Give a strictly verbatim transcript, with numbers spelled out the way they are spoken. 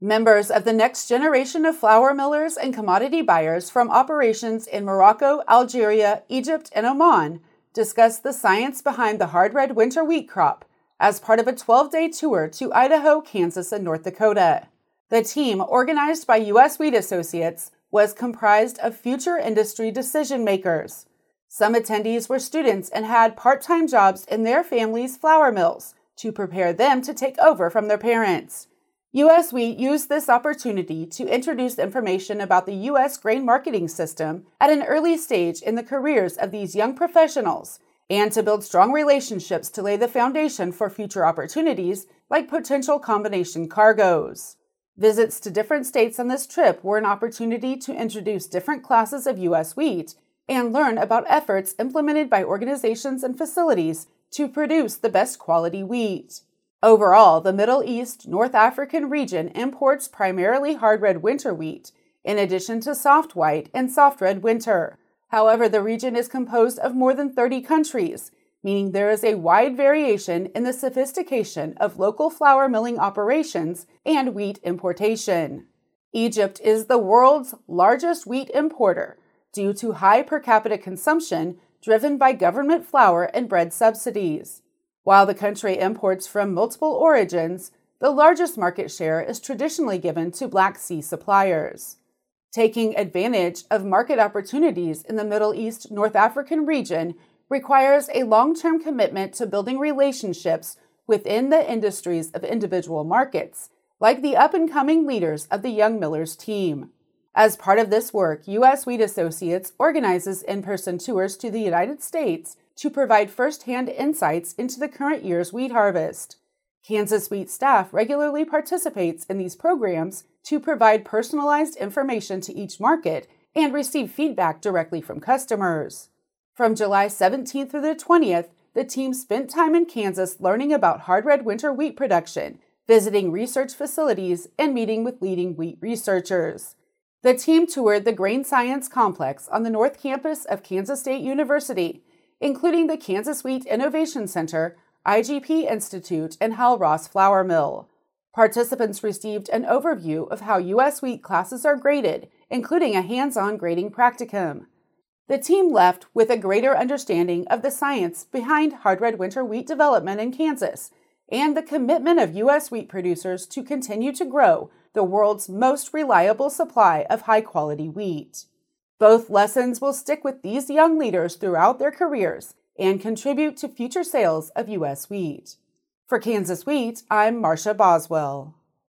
Members of the next generation of flour millers and commodity buyers from operations in Morocco, Algeria, Egypt, and Oman discussed the science behind the hard red winter wheat crop as part of a twelve-day tour to Idaho, Kansas, and North Dakota. The team, organized by U S Wheat Associates, was comprised of future industry decision makers. Some attendees were students and had part-time jobs in their families' flour mills to prepare them to take over from their parents. U S Wheat used this opportunity to introduce information about the U S grain marketing system at an early stage in the careers of these young professionals and to build strong relationships to lay the foundation for future opportunities like potential combination cargoes. Visits to different states on this trip were an opportunity to introduce different classes of U S wheat and learn about efforts implemented by organizations and facilities to produce the best quality wheat. Overall, the Middle East North African region imports primarily hard red winter wheat, in addition to soft white and soft red winter. However, the region is composed of more than thirty countries, meaning there is a wide variation in the sophistication of local flour milling operations and wheat importation. Egypt is the world's largest wheat importer due to high per capita consumption driven by government flour and bread subsidies. While the country imports from multiple origins, the largest market share is traditionally given to Black Sea suppliers. Taking advantage of market opportunities in the Middle East North African region requires a long-term commitment to building relationships within the industries of individual markets, like the up-and-coming leaders of the Young Millers team. As part of this work, U S Wheat Associates organizes in-person tours to the United States to provide first-hand insights into the current year's wheat harvest. Kansas Wheat staff regularly participates in these programs to provide personalized information to each market and receive feedback directly from customers. From July seventeenth through the twentieth, the team spent time in Kansas learning about hard red winter wheat production, visiting research facilities, and meeting with leading wheat researchers. The team toured the Grain Science Complex on the North Campus of Kansas State University, including the Kansas Wheat Innovation Center, I G P Institute, and Hal Ross Flour Mill. Participants received an overview of how U S wheat classes are graded, including a hands-on grading practicum. The team left with a greater understanding of the science behind hard red winter wheat development in Kansas and the commitment of U S wheat producers to continue to grow the world's most reliable supply of high-quality wheat. Both lessons will stick with these young leaders throughout their careers and contribute to future sales of U S wheat. For Kansas Wheat, I'm Marcia Boswell.